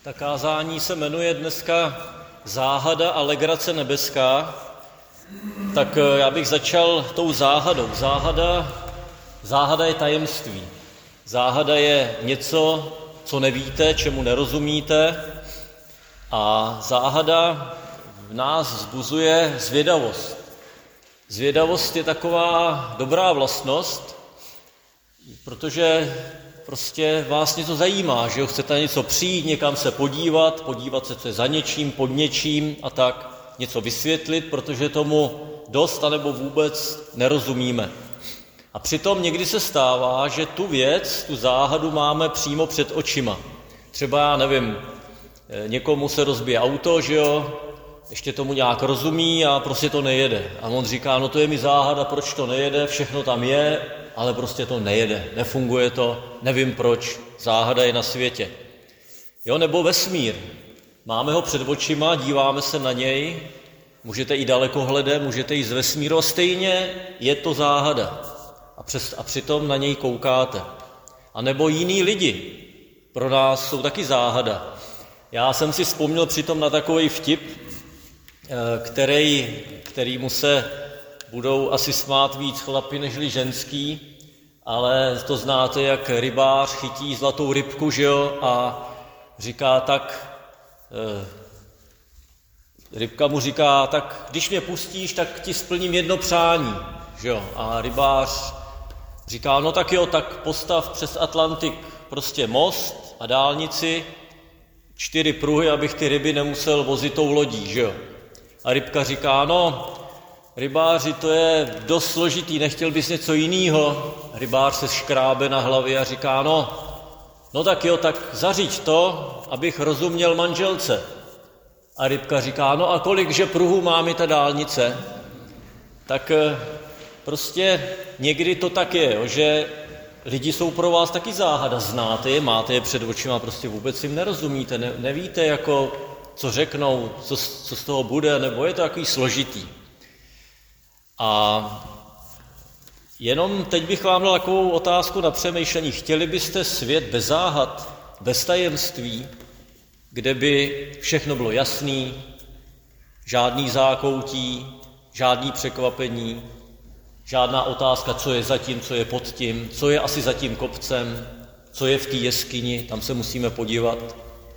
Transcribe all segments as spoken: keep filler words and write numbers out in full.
Ta kázání se jmenuje dneska Záhada a legrace nebeská, tak já bych začal tou záhadou. Záhada, záhada je tajemství. Záhada je něco, co nevíte, čemu nerozumíte, a záhada v nás vzbuzuje zvědavost. Zvědavost je taková dobrá vlastnost, protože prostě vás něco zajímá, že jo, chcete něco přijít, někam se podívat, podívat se, co je za něčím, pod něčím a tak, něco vysvětlit, protože tomu dost anebo vůbec nerozumíme. A přitom někdy se stává, že tu věc, tu záhadu máme přímo před očima. Třeba, já nevím, někomu se rozbije auto, že jo, ještě tomu nějak rozumí a prostě to nejede. A on říká, no to je mi záhada, proč to nejede, všechno tam je, ale prostě to nejede, nefunguje to, nevím proč, záhada je na světě. Jo, nebo vesmír. Máme ho před očima, díváme se na něj, můžete i dalekohledem, můžete i z vesmíru, a stejně je to záhada. A, přes, a přitom na něj koukáte. A nebo jiní lidi pro nás jsou taky záhada. Já jsem si vzpomněl přitom na takový vtip, který, kterýmu se budou asi smát víc chlapi nežli ženský, ale to znáte, jak rybář chytí zlatou rybku, že jo, a říká tak, eh, rybka mu říká, tak když mě pustíš, tak ti splním jedno přání, že jo, a rybář říká, no tak jo, tak postav přes Atlantik prostě most a dálnici, čtyři pruhy, abych ty ryby nemusel vozit tou lodí, že jo. A rybka říká, no, rybáři, to je dost složitý, nechtěl bys něco jinýho? Rybář se škrábe na hlavě a říká, no, no tak jo, tak zařiď to, abych rozuměl manželce. A rybka říká, no a kolikže pruhů má mi ta dálnice? Tak prostě někdy to tak je, jo, že lidi jsou pro vás taky záhada, znáte je, máte je před očima, prostě vůbec jim nerozumíte, ne, nevíte, jako, co řeknou, co, co z toho bude, nebo je to takový složitý. A jenom teď bych vám dal takovou otázku na přemýšlení. Chtěli byste svět bez záhad, bez tajemství, kde by všechno bylo jasný, žádný zákoutí, žádný překvapení, žádná otázka, co je za tím, co je pod tím, co je asi za tím kopcem, co je v té jeskyni, tam se musíme podívat. E,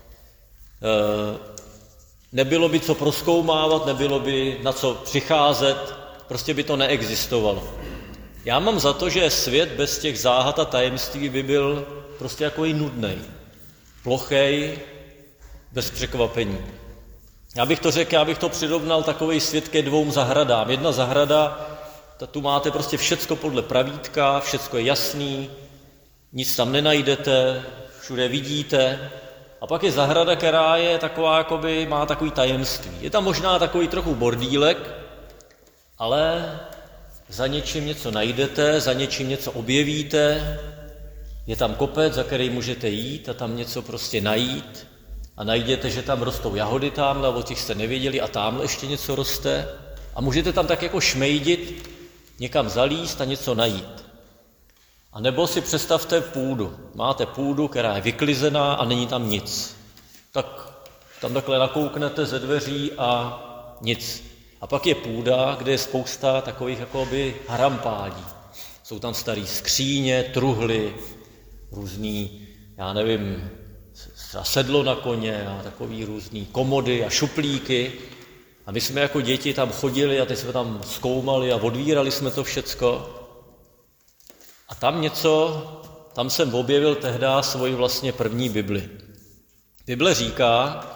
nebylo by co prozkoumávat, nebylo by na co přicházet, prostě by to neexistovalo. Já mám za to, že svět bez těch záhad a tajemství by byl prostě jako i nudnej, plochej, bez překvapení. Já bych to řekl, já bych to přirovnal takovej svět ke dvou zahradám. Jedna zahrada, tu máte prostě všecko podle pravítka, všecko je jasný, nic tam nenajdete, všude vidíte. A pak je zahrada, která je taková, jakoby má takový tajemství. Je tam možná takový trochu bordílek, ale za něčím něco najdete, za něčím něco objevíte, je tam kopec, za který můžete jít a tam něco prostě najít a najdete, že tam rostou jahody tamhle, o těch jste nevěděli, a tamhle ještě něco roste a můžete tam tak jako šmejdit, někam zalízt a něco najít. A nebo si představte půdu. Máte půdu, která je vyklizená a není tam nic. Tak tam takhle nakouknete ze dveří a nic. A pak je půda, kde je spousta takových jakoby harampádí. Jsou tam starý skříně, truhly, různý, já nevím, sedlo na koně a takový různý komody a šuplíky. A my jsme jako děti tam chodili a teď jsme tam zkoumali a odvírali jsme to všecko. A tam něco, tam jsem objevil tehdy svoji vlastně první Bibli. Bible říká,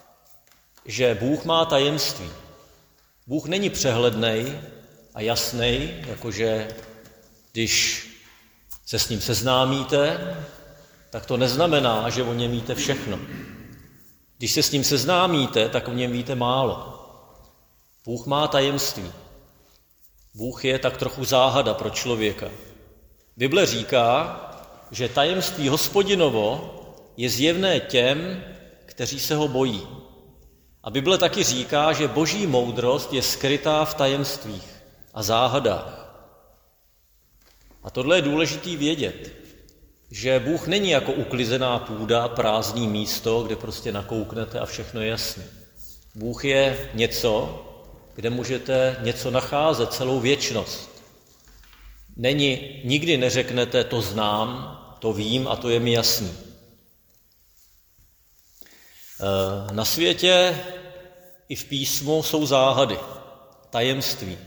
že Bůh má tajemství. Bůh není přehlednej a jasnej, jakože když se s ním seznámíte, tak to neznamená, že o něm víte všechno. Když se s ním seznámíte, tak o něm víte málo. Bůh má tajemství. Bůh je tak trochu záhada pro člověka. Bible říká, že tajemství Hospodinovo je zjevné těm, kteří se ho bojí. A Bible taky říká, že boží moudrost je skrytá v tajemstvích a záhadách. A tohle je důležitý vědět. že Bůh není jako uklizená půda, prázdný místo, kde prostě nakouknete a všechno je jasné. Bůh je něco, kde můžete něco nacházet celou věčnost. Není, nikdy neřeknete, to znám, to vím a to je mi jasný. Na světě i v písmu jsou záhady, tajemství,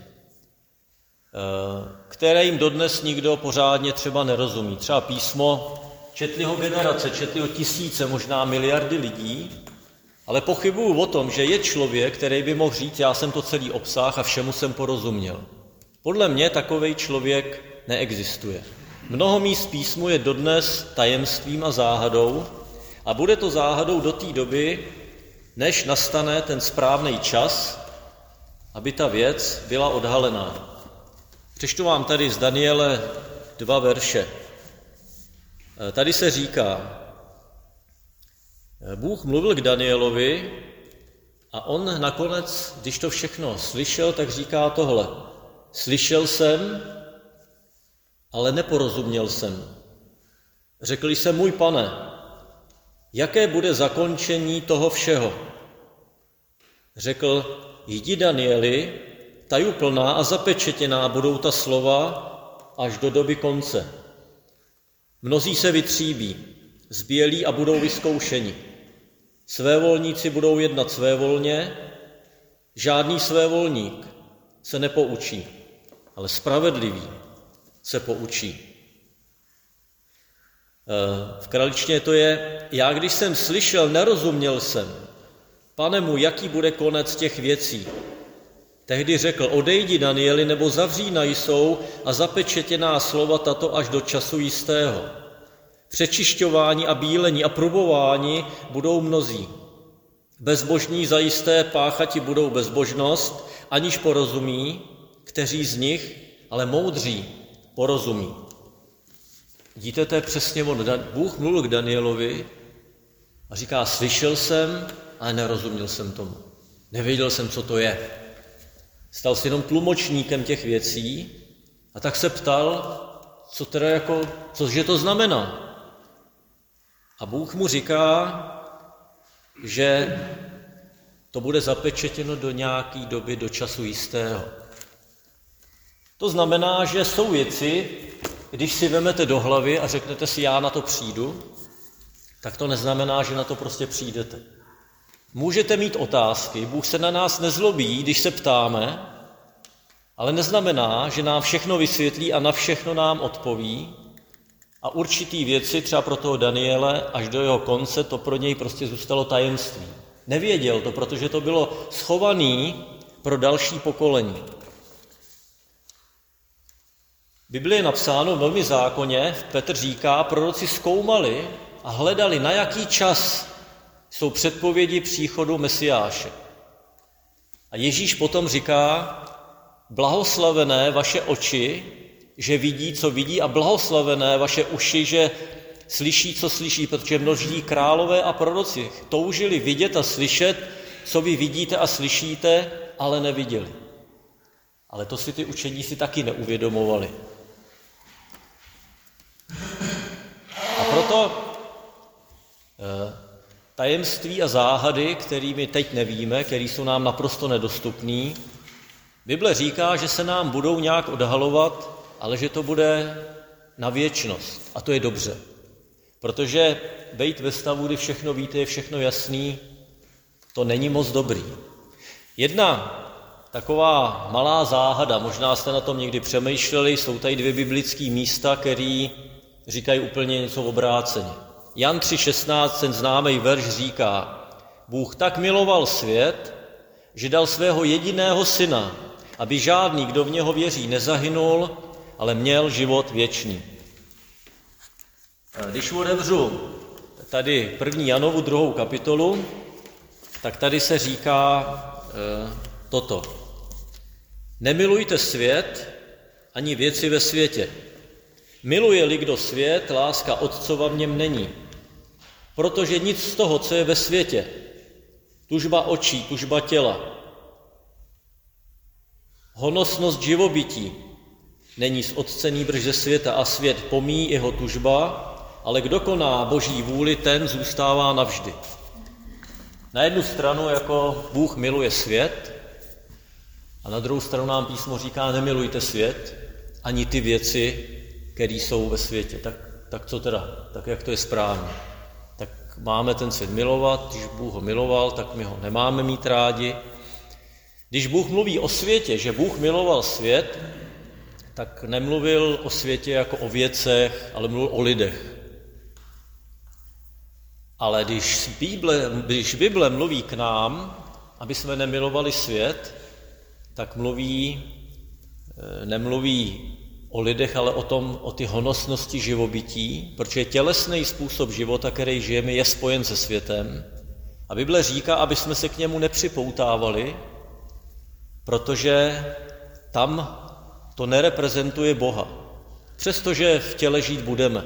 které jim dodnes nikdo pořádně třeba nerozumí. Třeba písmo četli ho generace, četli ho tisíce, možná miliardy lidí, ale pochybuju o tom, že je člověk, který by mohl říct, já jsem to celý obsah a všemu jsem porozuměl. Podle mě takovej člověk neexistuje. Mnoho míst písmu je dodnes tajemstvím a záhadou a bude to záhadou do té doby, než nastane ten správný čas, aby ta věc byla odhalená. Přečtu vám tady z Daniele dva verše. Tady se říká, Bůh mluvil k Danielovi a on nakonec, když to všechno slyšel, tak říká tohle. Slyšel jsem, ale neporozuměl jsem. Řekl jsem, můj pane, jaké bude zakončení toho všeho? Řekl, jdi Danieli, tajuplná a zapečetěná budou ta slova až do doby konce. Mnozí se vytříbí, zbělí a budou vyzkoušeni. Svévolníci budou jednat svévolně, žádný svévolník se nepoučí, ale spravedlivý se poučí. V kraličtině to je, já když jsem slyšel, nerozuměl jsem. Pane můj, jaký bude konec těch věcí? Tehdy řekl, odejdi Danieli, nebo zavřína jsou a zapečetěná slova tato až do času jistého. Přečišťování a bílení a probování budou mnozí. Bezbožní zajisté páchati budou bezbožnost, aniž porozumí, kteří z nich, ale moudří, porozumí. Vidíte, to je přesně on. Bůh mluvil k Danielovi a říká, slyšel jsem, ale nerozuměl jsem tomu. Nevěděl jsem, co to je. Stal se jenom tlumočníkem těch věcí a tak se ptal, co teda jako, cože to znamená. A Bůh mu říká, že to bude zapečetěno do nějaké doby, do času jistého. To znamená, že jsou věci, když si vemete do hlavy a řeknete si, já na to přijdu, tak to neznamená, že na to prostě přijdete. Můžete mít otázky, Bůh se na nás nezlobí, když se ptáme, ale neznamená, že nám všechno vysvětlí a na všechno nám odpoví a určitý věci, třeba pro toho Daniele, až do jeho konce, to pro něj prostě zůstalo tajemství. Nevěděl to, protože to bylo schované pro další pokolení. V Biblii je napsáno velmi zákonně, Petr říká, proroci zkoumali a hledali, na jaký čas jsou předpovědi příchodu Mesiáše. A Ježíš potom říká, blahoslavené vaše oči, že vidí, co vidí, a blahoslavené vaše uši, že slyší, co slyší, protože množí králové a proroci toužili vidět a slyšet, co vy vidíte a slyšíte, ale neviděli. Ale to si ty učedníci taky neuvědomovali. A proto tajemství a záhady, kterými teď nevíme, které jsou nám naprosto nedostupné, Bible říká, že se nám budou nějak odhalovat, ale že to bude na věčnost. A to je dobře. Protože bejt ve stavu, kdy všechno víte, je všechno jasný, to není moc dobrý. Jedna taková malá záhada, možná jste na tom někdy přemýšleli, jsou tady dvě biblické místa, které říkají úplně něco obráceně. Jan tři šestnáct, ten známý verš říká, Bůh tak miloval svět, že dal svého jediného syna, aby žádný, kdo v něho věří, nezahynul, ale měl život věčný. Když otevřu tady první Janovu druhou kapitolu, tak tady se říká e, toto. Nemilujte svět ani věci ve světě. Miluje-li kdo svět, láska Otcova v něm není. Protože nic z toho, co je ve světě, tužba očí, tužba těla, honosnost živobytí, není z Otce nýbrž ze světa a svět pomíjí jeho tužba ale kdo koná Boží vůli, ten zůstává navždy. Na jednu stranu jako Bůh miluje svět a na druhou stranu nám písmo říká, nemilujte svět, ani ty věci, které jsou ve světě. Tak, tak co teda? Tak jak to je správně? Tak máme ten svět milovat, když Bůh ho miloval, tak my ho nemáme mít rádi. Když Bůh mluví o světě, že Bůh miloval svět, tak nemluvil o světě jako o věcech, ale mluvil o lidech. Ale když Bible, když Bible mluví k nám, aby jsme nemilovali svět, tak mluví, nemluví o lidech, ale o tom, o ty honosnosti živobytí, protože tělesný způsob života, který žijeme, je spojen se světem. A Bible říká, aby jsme se k němu nepřipoutávali, protože tam to nereprezentuje Boha. Přestože v těle žít budeme.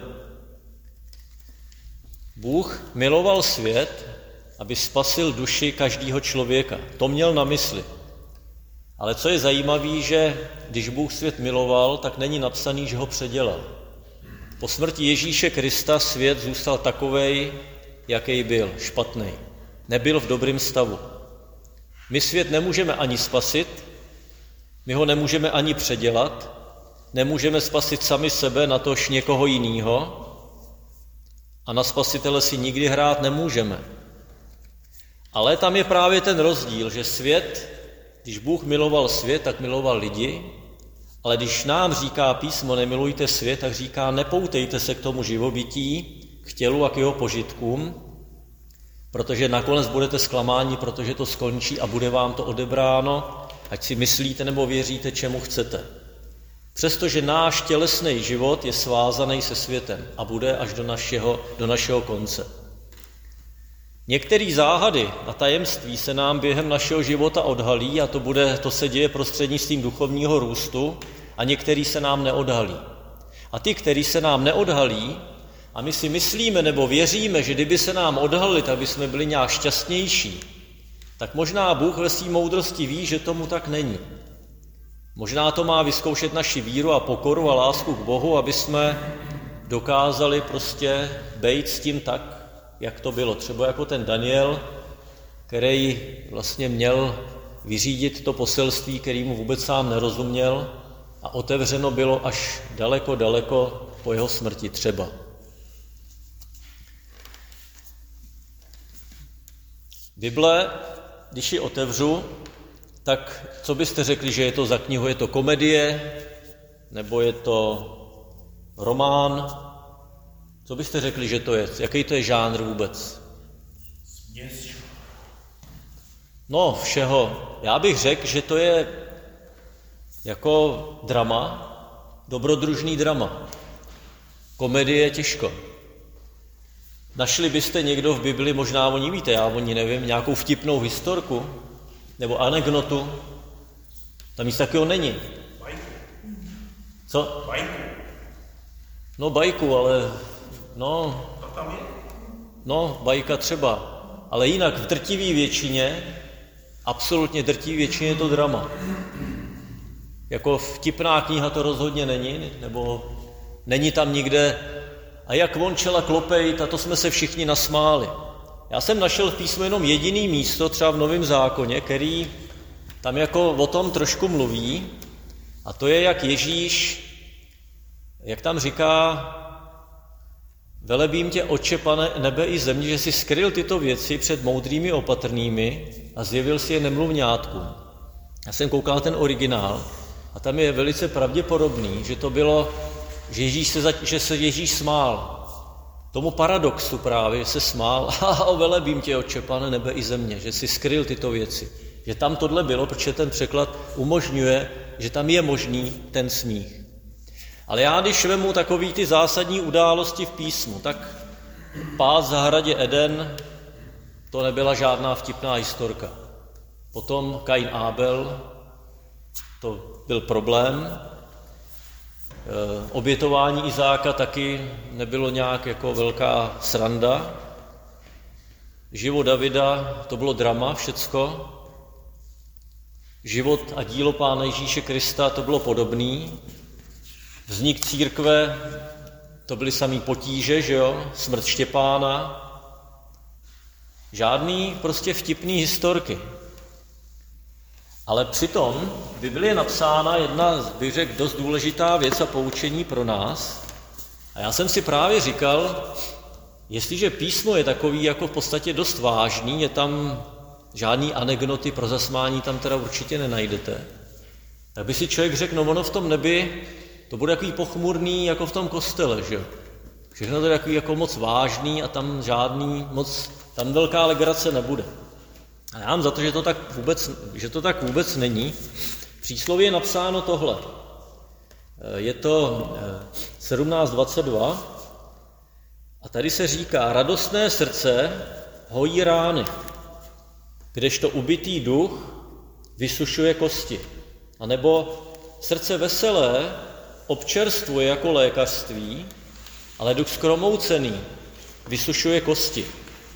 Bůh miloval svět, aby spasil duši každého člověka. To měl na mysli. Ale co je zajímavé, že když Bůh svět miloval, tak není napsaný, že ho předělal. Po smrti Ježíše Krista svět zůstal takovej, jaký byl, špatný. Nebyl v dobrém stavu. My svět nemůžeme ani spasit, my ho nemůžeme ani předělat, nemůžeme spasit sami sebe, natož někoho jiného a na spasitele si nikdy hrát nemůžeme. Ale tam je právě ten rozdíl, že svět, když Bůh miloval svět, tak miloval lidi, ale když nám říká písmo nemilujte svět, tak říká nepoutejte se k tomu živobytí, k tělu a k jeho požitkům, protože nakonec budete zklamáni, protože to skončí a bude vám to odebráno, ať si myslíte nebo věříte, čemu chcete. Přestože náš tělesný život je svázaný se světem a bude až do našeho, do našeho konce. Některé záhady a tajemství se nám během našeho života odhalí a to, bude, to se děje prostřednictvím duchovního růstu a některý se nám neodhalí. A ty, který se nám neodhalí, a my si myslíme nebo věříme, že kdyby se nám odhalili, tak by jsme byli nějak šťastnější, tak možná Bůh ve své moudrosti ví, že tomu tak není. Možná to má vyzkoušet naši víru a pokoru a lásku k Bohu, aby jsme dokázali prostě bejt s tím tak, jak to bylo. Třeba jako ten Daniel, který vlastně měl vyřídit to poselství, který mu vůbec sám nerozuměl a otevřeno bylo až daleko, daleko po jeho smrti třeba. Bible, když ji otevřu, tak co byste řekli, že je to za knihu? Je to komedie? Nebo je to román? Co byste řekli, že to je? Jaký to je žánr vůbec? No, všeho. Já bych řekl, že to je jako drama, dobrodružný drama. Komedie je těžko. Našli byste někdo v Bibli, možná o ní víte, já o ní nevím, nějakou vtipnou historku nebo anekdotu? Tam nic takového není. Bajku. Co? Bajku. No bajku, ale no... To tam je? No, bajka třeba. Ale jinak v drtivé většině, absolutně drtivé většině je to drama. Jako vtipná kniha to rozhodně není, nebo není tam nikde a jak vončela klopejt, a to jsme se všichni nasmáli. Já jsem našel v písmu jenom jediný místo, třeba v Novém zákoně, který tam jako o tom trošku mluví, a to je, jak Ježíš, jak tam říká, velebím tě, Otče, Pane nebe i země, že jsi skryl tyto věci před moudrými opatrnými a zjevil si je nemluvňátkům. Já jsem koukal ten originál a tam je velice pravděpodobný, že to bylo, že, Ježíš se, že se Ježíš smál. Tomu paradoxu právě se smál a velebím tě, Otče, Pane nebe i země, že jsi skryl tyto věci. Že tam tohle bylo, protože ten překlad umožňuje, že tam je možný ten smích. Ale já, když vemu takový ty zásadní události v písmu, tak pád v zahradě Eden, to nebyla žádná vtipná historka. Potom Kain Ábel, to byl problém. Obětování Izáka taky nebylo nějak jako velká sranda. Život Davida, to bylo drama všecko. Život a dílo Pána Ježíše Krista, to bylo podobný. Vznik církve, to byly samý potíže, že jo, smrt Štěpána. Žádný prostě vtipný historky. Ale přitom v Biblii je napsána jedna, bych řekl, dost důležitá věc a poučení pro nás. A já jsem si právě říkal, jestliže písmo je takový jako v podstatě dost vážný, je tam žádný anekdoty pro zasmání, tam teda určitě nenajdete, tak by si člověk řekl, no ono v tom nebi, to bude takový pochmurný jako v tom kostele, že jo. Všechno to je takový jako moc vážný a tam žádný moc, tam velká legrace nebude. A já mám za to, že to tak vůbec, že to tak vůbec není. V přísloví je napsáno tohle. Je to sedmnáct dvacet dva a tady se říká, radostné srdce hojí rány, kdežto ubitý duch vysušuje kosti. A nebo srdce veselé občerstvuje jako lékařství, ale duch skromoucený vysušuje kosti.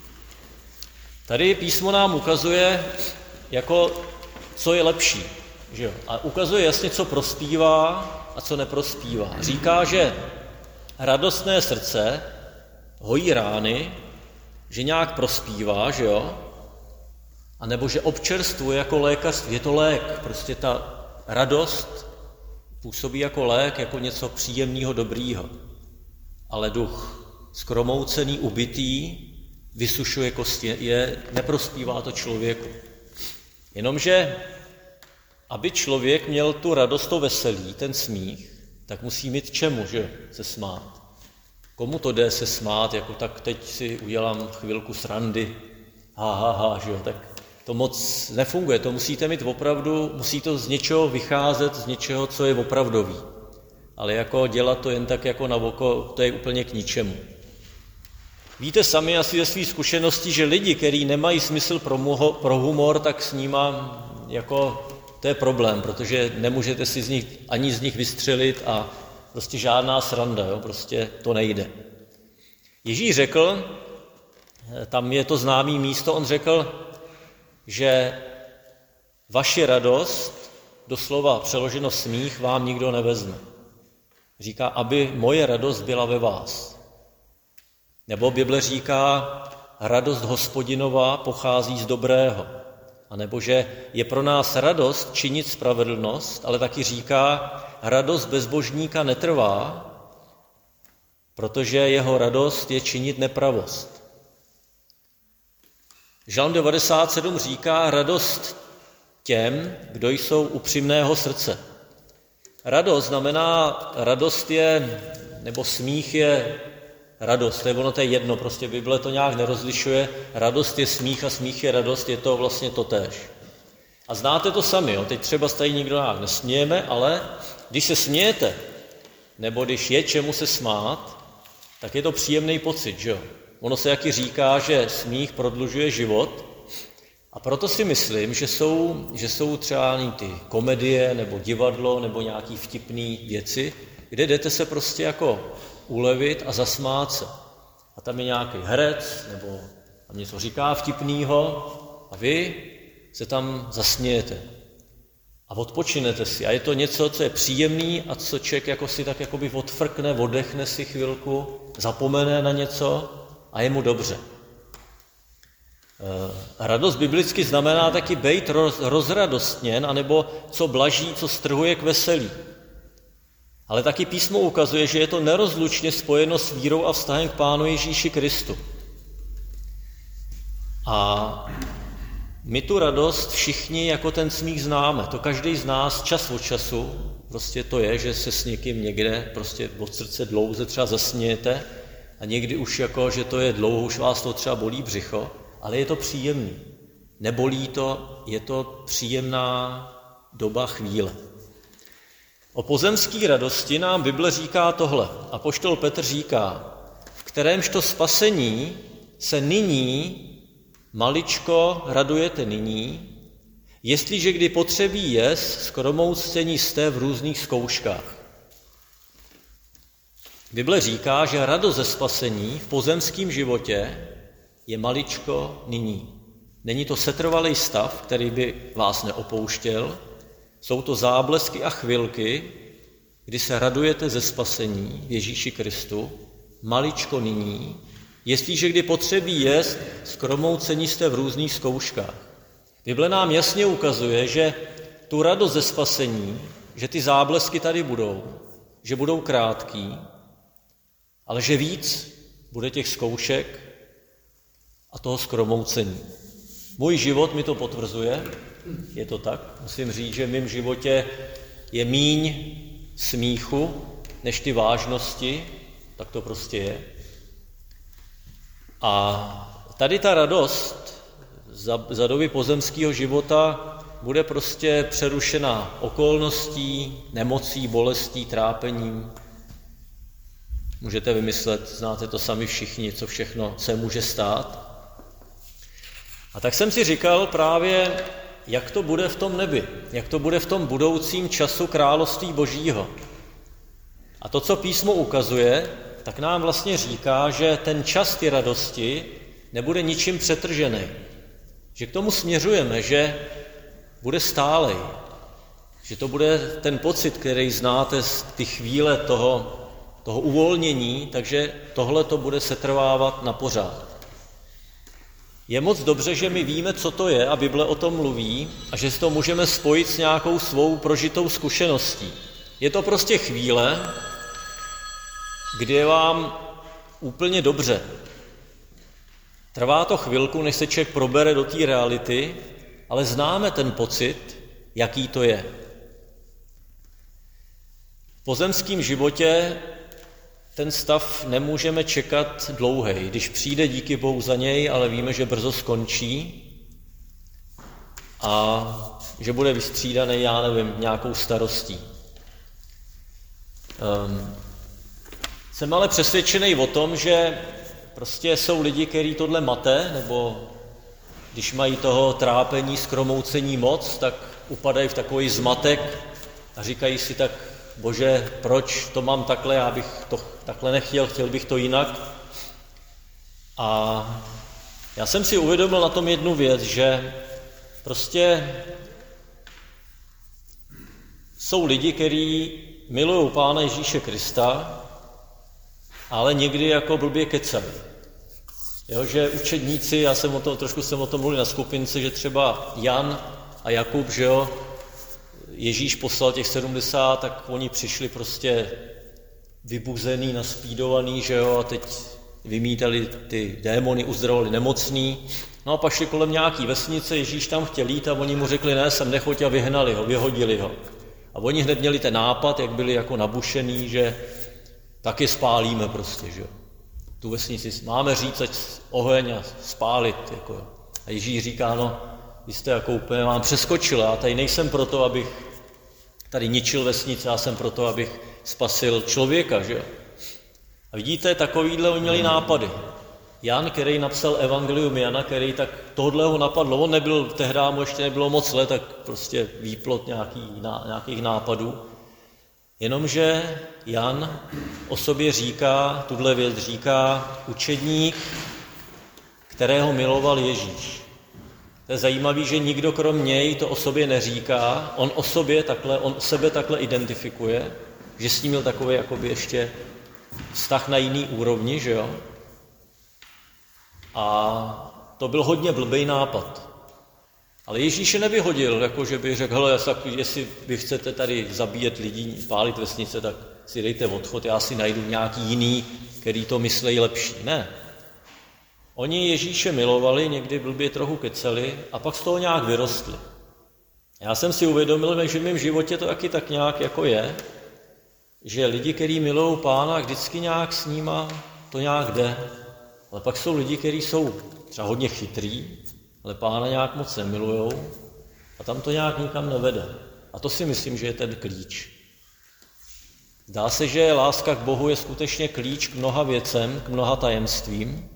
Tady písmo nám ukazuje, jako, co je lepší. Že jo? A ukazuje jasně, co prospívá a co neprospívá. Říká, že radostné srdce hojí rány, že nějak prospívá, že jo? A nebo že občerstvuje jako lékařství. Je to lék, prostě ta radost působí jako lék, jako něco příjemného, dobrýho. Ale duch skromoucený, ubitý, vysušuje kosti, je, neprospívá to člověku. Jenomže, aby člověk měl tu radost, to veselí, ten smích, tak musí mít čemu, že se smát. Komu to jde se smát, jako tak teď si udělám chvilku srandy, ha, ha, ha, že jo, tak to moc nefunguje, to musíte mít opravdu, musí to z něčeho vycházet, z něčeho, co je opravdový. Ale jako dělat to jen tak jako na oko, to je úplně k ničemu. Víte sami asi ze svých zkušeností, že lidi, kteří nemají smysl pro, muho, pro humor, tak s nima jako to je problém, protože nemůžete si z nich, ani z nich vystřelit a prostě žádná sranda, jo, prostě to nejde. Ježíš řekl, tam je to známé místo, on řekl, že vaši radost, doslova přeloženo smích, vám nikdo nevezme. Říká, aby moje radost byla ve vás. Nebo Bible říká, radost Hospodinová pochází z dobrého. A nebo že je pro nás radost činit spravedlnost, ale taky říká, radost bezbožníka netrvá, protože jeho radost je činit nepravost. Žalm devadesát sedm říká, radost těm, kdo jsou upřímného srdce. Radost znamená, radost je, nebo smích je radost, to je ono, to je jedno, prostě Bible to nějak nerozlišuje, radost je smích a smích je radost, je to vlastně totéž. A znáte to sami, jo? Teď třeba tady nikdo nějak nesmějeme, ale když se smějete, nebo když je čemu se smát, tak je to příjemný pocit, že jo? Ono se jaký říká, že smích prodlužuje život a proto si myslím, že jsou, že jsou třeba ty komedie nebo divadlo nebo nějaký vtipný věci, kde jdete se prostě jako ulevit a zasmát se. A tam je nějaký herec nebo tam něco říká vtipnýho a vy se tam zasmějete a odpočinete si. A je to něco, co je příjemný a co člověk jako si tak jakoby odfrkne, oddechne si chvilku, zapomene na něco a je mu dobře. Radost biblicky znamená taky bejt roz, rozradostněn, anebo co blaží, co strhuje k veselí. Ale taky písmo ukazuje, že je to nerozlučně spojeno s vírou a vztahem k Pánu Ježíši Kristu. A my tu radost všichni jako ten smích známe. To každý z nás čas od času, prostě to je, že se s někým někde prostě od srdce dlouze třeba zasmějete a někdy už jako, že to je dlouho, už vás to třeba bolí břicho, ale je to příjemný. Nebolí to, je to příjemná doba, chvíle. O pozemské radosti nám Bible říká tohle. Apoštol Petr říká, v kterémžto spasení se nyní maličko radujete nyní, jestliže kdy potřebí jest, skromoucení jste v různých zkouškách. Bible říká, že radost ze spasení v pozemském životě je maličko nyní. Není to setrvalý stav, který by vás neopouštěl, jsou to záblesky a chvilky, kdy se radujete ze spasení v Ježíši Kristu, maličko nyní, jestliže kdy potřebí jest, skromoucení jste v různých zkouškách. Bible nám jasně ukazuje, že tu radost ze spasení, že ty záblesky tady budou, že budou krátký, ale že víc bude těch zkoušek a toho zkromoucení. Můj život mi to potvrzuje, je to tak. Musím říct, že v mém životě je míň smíchu než ty vážnosti, tak to prostě je. A tady ta radost za, za doby pozemského života bude prostě přerušena okolností, nemocí, bolestí, trápením. Můžete vymyslet, znáte to sami všichni, co všechno se může stát. A tak jsem si říkal právě, jak to bude v tom nebi, jak to bude v tom budoucím času království Božího. A to, co písmo ukazuje, tak nám vlastně říká, že ten čas ty radosti nebude ničím přetržený. Že k tomu směřujeme, že bude stálej. Že to bude ten pocit, který znáte z ty chvíle toho, toho uvolnění, takže tohle to bude setrvávat na pořád. Je moc dobře, že my víme, co to je a Bible o tom mluví a že si to můžeme spojit s nějakou svou prožitou zkušeností. Je to prostě chvíle, kdy je vám úplně dobře. Trvá to chvilku, než se člověk probere do té reality, ale známe ten pocit, jaký to je. V pozemském životě ten stav nemůžeme čekat dlouhej. Když přijde, díky Bohu za něj, ale víme, že brzo skončí a že bude vystřídaný, já nevím, nějakou starostí. Um, jsem ale přesvědčený o tom, že prostě jsou lidi, kteří tohle mate, nebo když mají toho trápení, zkromoucení moc, tak upadají v takový zmatek a říkají si tak, Bože, proč to mám takhle, já bych to takhle nechtěl, chtěl bych to jinak. A já jsem si uvědomil na tom jednu věc, že prostě jsou lidi, kteří milují Pána Ježíše Krista, ale někdy jako blbě kecají. Jo, že učedníci, já jsem o tom, trošku jsem o tom mluvil na skupince, že třeba Jan a Jakub, že jo, Ježíš poslal těch sedmdesát, tak oni přišli prostě vybuzený, naspídovaný, že jo, a teď vymítali ty démony, uzdravovali nemocný. No a pak šli kolem nějaký vesnice, Ježíš tam chtěl jít a oni mu řekli, ne, sem nechoď, a vyhnali ho, vyhodili ho. A oni hned měli ten nápad, jak byli jako nabušený, že taky spálíme prostě, že jo. Tu vesnici máme říct, ať oheň a spálit, jako. A Ježíš říká, no, vy jste jako úplně vám přeskočil, já tady nejsem proto, abych tady ničil vesnice, já jsem proto, abych spasil člověka, že jo. A vidíte, takovýhle oni měli nápady. Jan, který napsal Evangelium Jana, který tak tohle ho napadlo, on nebyl, tehdy mu ještě nebylo moc let, tak prostě výplod nějaký, ná, nějakých nápadů. Jenomže Jan o sobě říká, tuhle věc říká učedník, kterého miloval Ježíš. To je zajímavé, že nikdo krom něj to o sobě neříká, on o sobě takhle, on sebe takhle identifikuje, že s ním měl takový jakoby ještě vztah na jiný úrovni, že jo? A to byl hodně blbej nápad. Ale Ježíš je nevyhodil, jako že by řekl, hele, jestli vy chcete tady zabíjet lidi, pálit vesnice, tak si dejte odchod, já si najdu nějaký jiný, který to myslejí lepší. Ne. Oni Ježíše milovali, někdy blbě trochu keceli a pak z toho nějak vyrostli. Já jsem si uvědomil, že v mém životě to taky tak nějak jako je, že lidi, kteří milují Pána, vždycky nějak s nima to nějak jde. Ale pak jsou lidi, kteří jsou třeba hodně chytrý, ale Pána nějak moc nemilujou a tam to nějak nikam nevede. A to si myslím, že je ten klíč. Zdá se, že láska k Bohu je skutečně klíč k mnoha věcem, k mnoha tajemstvím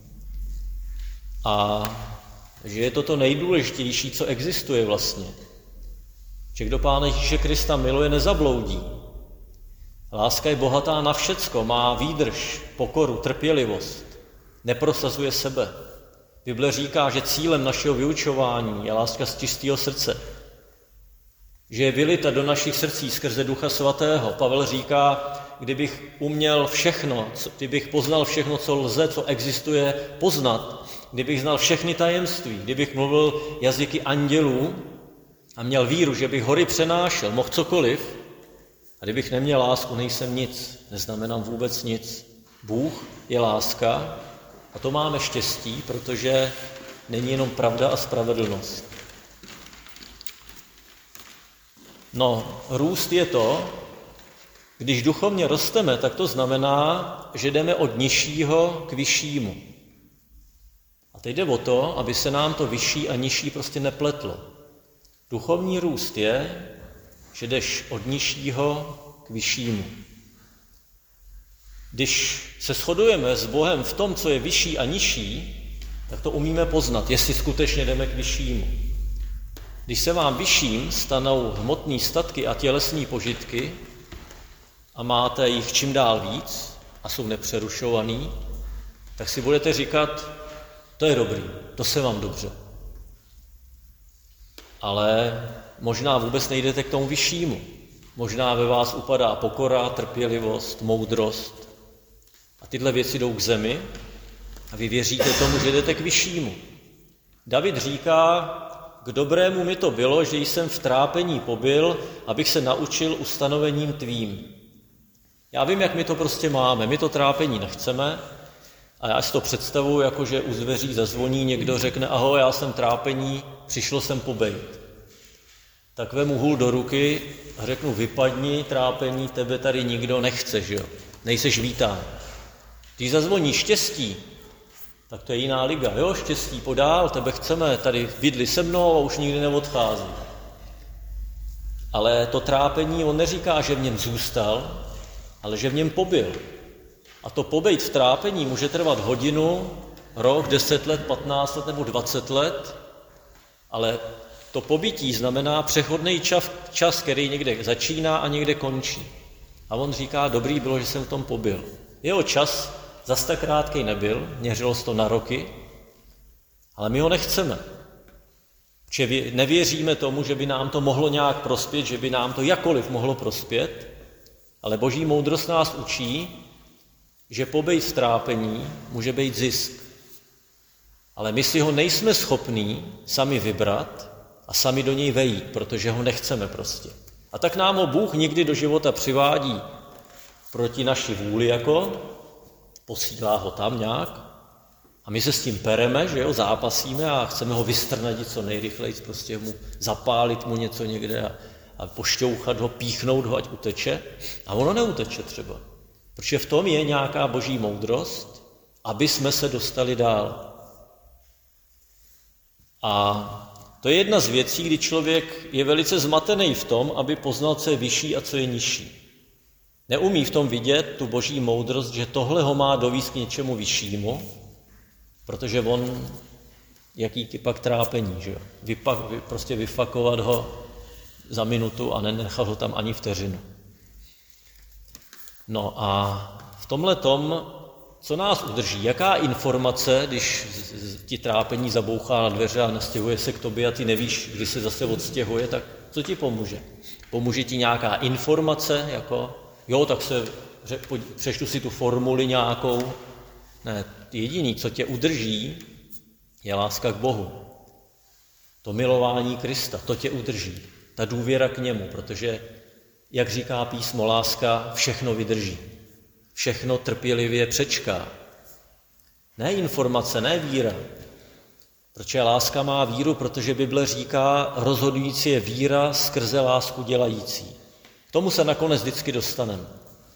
a že je to to nejdůležitější, co existuje vlastně. Že kdo Pána Ježíše Krista miluje, nezabloudí. Láska je bohatá na všecko, má výdrž, pokoru, trpělivost, neprosazuje sebe. Bible říká, že cílem našeho vyučování je láska z čistého srdce. že je vylita do našich srdcí skrze Ducha Svatého. Pavel říká, kdybych uměl všechno, kdybych poznal všechno, co lze, co existuje poznat, kdybych znal všechny tajemství, kdybych mluvil jazyky andělů a měl víru, že bych hory přenášel, mohl cokoliv, a kdybych neměl lásku, nejsem nic, neznamenám vůbec nic. Bůh je láska a to máme štěstí, protože není jenom pravda a spravedlnost. No, růst je to, když duchovně rosteme, tak to znamená, že jdeme od nižšího k vyššímu. A teď jde o to, aby se nám to vyšší a nižší prostě nepletlo. Duchovní růst je, že jdeš od nižšího k vyššímu. Když se shodujeme s Bohem v tom, co je vyšší a nižší, tak to umíme poznat, jestli skutečně jdeme k vyššímu. Když se vám vyšším stanou hmotné statky a tělesní požitky a máte jich čím dál víc a jsou nepřerušovaný, tak si budete říkat, to je dobrý, to se vám dobře. Ale možná vůbec nejdete k tomu vyššímu. Možná ve vás upadá pokora, trpělivost, moudrost a tyhle věci jdou k zemi a vy věříte tomu, že jdete k vyššímu. David říká, k dobrému mi to bylo, že jsem v trápení pobyl, abych se naučil ustanovením tvým. Já vím, jak my to prostě máme. My to trápení nechceme a já si to představuji, jako že u zveří zazvoní, někdo řekne, ahoj, já jsem trápení, přišlo jsem pobejt. Tak vemu hůl do ruky a řeknu, vypadni, trápení, tebe tady nikdo nechce, že jo? Nejseš vítán. Když zazvoní štěstí, tak to je jiná liga. Jo, štěstí podál, tebe chceme, tady bydli se mnou a už nikdy neodchází. Ale to trápení, on neříká, že v něm zůstal, ale že v něm pobyl. A to pobejt v trápení může trvat hodinu, rok, deset let, patnáct let nebo dvacet let, ale to pobytí znamená přechodný čas, čas, který někde začíná a někde končí. A on říká, dobrý bylo, že jsem v tom pobyl. Jeho čas zas tak krátkej nebyl, měřilo se to na roky, ale my ho nechceme. Protože nevěříme tomu, že by nám to mohlo nějak prospět, že by nám to jakkoliv mohlo prospět, ale boží moudrost nás učí, že pobejt v trápení může být zisk. Ale my si ho nejsme schopní sami vybrat a sami do něj vejít, protože ho nechceme prostě. A tak nám ho Bůh nikdy do života přivádí proti naší vůli jako, posílá ho tam nějak a my se s tím pereme, že jo, zápasíme a chceme ho vystrnadit co nejrychleji, prostě mu zapálit mu něco někde a, a pošťouchat ho, píchnout ho, ať uteče. A ono neuteče třeba, protože v tom je nějaká boží moudrost, aby jsme se dostali dál. A to je jedna z věcí, kdy člověk je velice zmatený v tom, aby poznal, co je vyšší a co je nižší. Neumí v tom vidět tu boží moudrost, že tohle ho má dovést k něčemu vyššímu, protože on, jaký pak trápení, že jo? Vypak, prostě vyfakovat ho za minutu a nenechat ho tam ani vteřinu. No a v tomhle tom, co nás udrží, jaká informace, když ti trápení zabouchá na dveře a nastěhuje se k tobě a ty nevíš, kdy se zase odstěhuje, tak co ti pomůže? Pomůže ti nějaká informace, jako jo, tak se přečtu si tu formuli nějakou. Ne, jediný, co tě udrží, je láska k Bohu. To milování Krista, to tě udrží. Ta důvěra k němu, protože, jak říká písmo, láska všechno vydrží. Všechno trpělivě přečká. Ne informace, ne víra. Protože láska má víru, protože Bible říká, rozhodující je víra skrze lásku dělající. K tomu se nakonec vždycky dostaneme.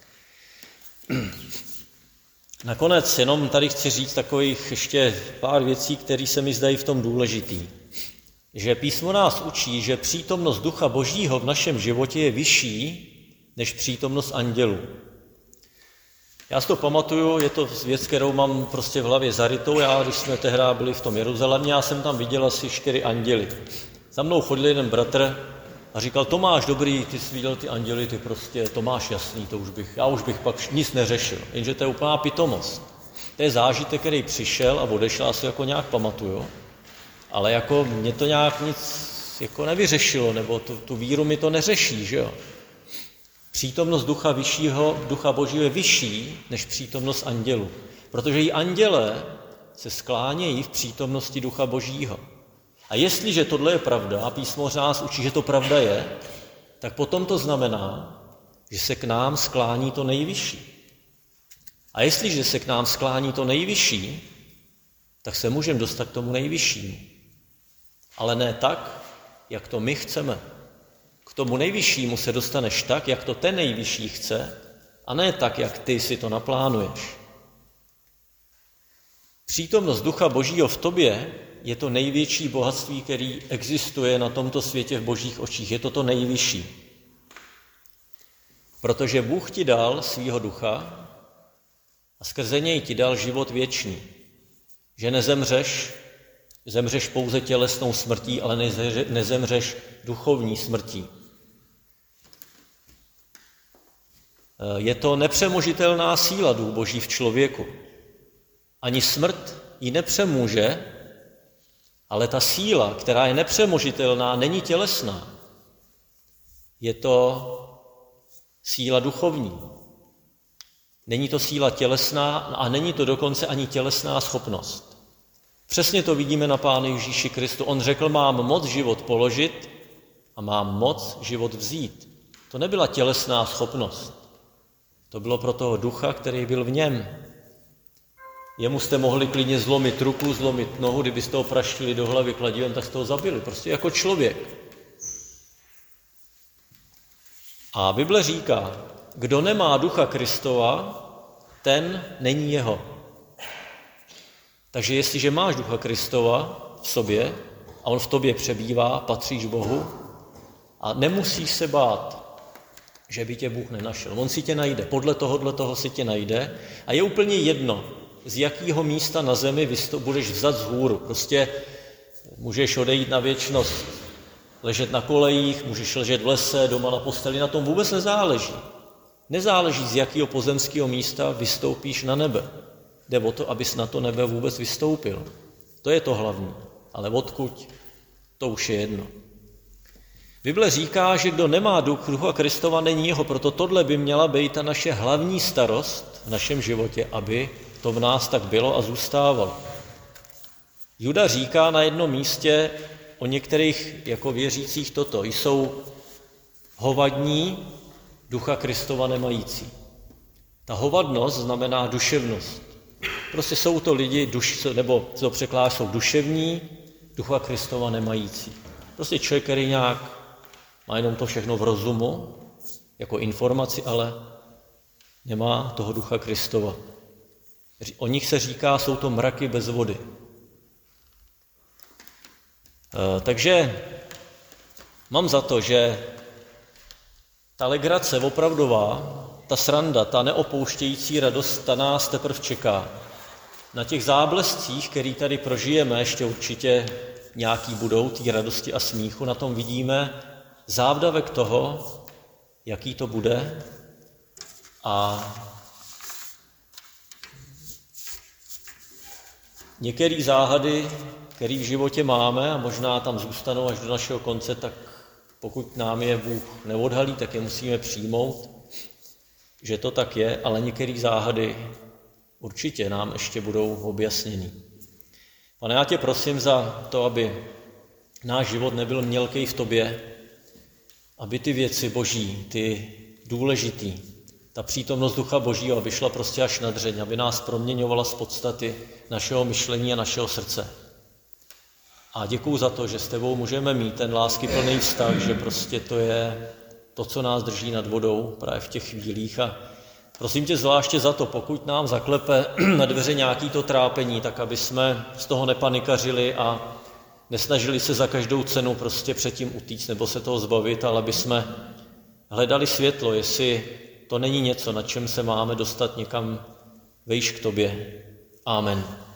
Nakonec jenom tady chci říct takových ještě pár věcí, které se mi zdají v tom důležitý. Že písmo nás učí, že přítomnost Ducha Božího v našem životě je vyšší než přítomnost andělů. Já si to pamatuju, je to věc, kterou mám prostě v hlavě zarytou. Já, když jsme tehdy byli v tom Jeruzalémě, já jsem tam viděl asi čtyři anděly. Za mnou chodil jeden bratr a říkal, Tomáš, dobrý, ty jsi viděl ty anděly, ty prostě, Tomáš, jasný, to už bych, já už bych pak nic neřešil. Jenže to je úplná pitomost. To je zážitek, který přišel a odešel, já si jako nějak pamatuju. Ale jako mě to nějak nic jako nevyřešilo, nebo tu, tu víru mi to neřeší, že jo. Přítomnost ducha vyššího, ducha božího je vyšší než přítomnost andělů, protože i andělé se sklánějí v přítomnosti ducha božího. A jestliže tohle je pravda, a písmo nás učí, že to pravda je, tak potom to znamená, že se k nám sklání to nejvyšší. A jestliže se k nám sklání to nejvyšší, tak se můžeme dostat k tomu nejvyššímu. Ale ne tak, jak to my chceme. K tomu nejvyššímu se dostaneš tak, jak to ten nejvyšší chce, a ne tak, jak ty si to naplánuješ. Přítomnost ducha božího v tobě je to největší bohatství, který existuje na tomto světě v božích očích. Je to to nejvyšší. Protože Bůh ti dal svýho ducha a skrze něj ti dal život věčný. Že nezemřeš, zemřeš pouze tělesnou smrtí, ale nezemřeš duchovní smrtí. Je to nepřemožitelná síla duch boží v člověku. Ani smrt ji nepřemůže, ale ta síla, která je nepřemožitelná, není tělesná. Je to síla duchovní. Není to síla tělesná a není to dokonce ani tělesná schopnost. Přesně to vidíme na Pánu Ježíši Kristu. On řekl, mám moc život položit a mám moc život vzít. To nebyla tělesná schopnost. To bylo pro toho ducha, který byl v něm. Jemu jste mohli klidně zlomit ruku, zlomit nohu, kdybyste ho praštili do hlavy kladivem, tak jste ho zabili. Prostě jako člověk. A Bible říká, kdo nemá ducha Kristova, ten není jeho. Takže jestliže máš ducha Kristova v sobě a on v tobě přebývá, patříš Bohu a nemusíš se bát, že by tě Bůh nenašel. On si tě najde, podle tohohle toho si tě najde a je úplně jedno, z jakého místa na zemi vystup, budeš vzat z hůru. Prostě můžeš odejít na věčnost, ležet na kolejích, můžeš ležet v lese, doma na posteli, na tom vůbec nezáleží. Nezáleží, z jakého pozemského místa vystoupíš na nebe. Jde o to, abys na to nebe vůbec vystoupil. To je to hlavní. Ale odkud, to už je jedno. Bible říká, že kdo nemá duch ducha Kristova, není jeho, proto tohle by měla být ta naše hlavní starost v našem životě, aby to v nás tak bylo a zůstávalo. Juda říká na jednom místě o některých jako věřících toto. Jsou hovadní, ducha Kristova nemající. Ta hovadnost znamená duševnost. Prostě jsou to lidi, duš, nebo co překládá, jsou duševní, ducha Kristova nemající. Prostě člověk, který nějak má jenom to všechno v rozumu, jako informaci, ale nemá toho ducha Kristova. O nich se říká, jsou to mraky bez vody. E, takže mám za to, že ta legrace opravdová, ta sranda, ta neopouštějící radost, ta nás teprve čeká. Na těch záblescích, který tady prožijeme, ještě určitě nějaký budou, té radosti a smíchu, na tom vidíme závdavek toho, jaký to bude. A některé záhady, které v životě máme a možná tam zůstanou až do našeho konce, tak pokud nám je Bůh neodhalí, tak je musíme přijmout, že to tak je, ale některé záhady určitě nám ještě budou objasněny. Pane, já tě prosím za to, aby náš život nebyl mělkej v tobě, aby ty věci boží, ty důležitý, ta přítomnost ducha božího vyšla prostě až na dřeň, aby nás proměňovala z podstaty našeho myšlení a našeho srdce. A děkuju za to, že s tebou můžeme mít ten láskyplný vztah, že prostě to je to, co nás drží nad vodou právě v těch chvílích. A prosím tě zvláště za to, pokud nám zaklepe na dveře nějaký to trápení, tak aby jsme z toho nepanikařili a nesnažili se za každou cenu prostě předtím utíct nebo se toho zbavit, ale aby jsme hledali světlo, jestli to není něco, na čem se máme dostat někam vejš k tobě. Amen.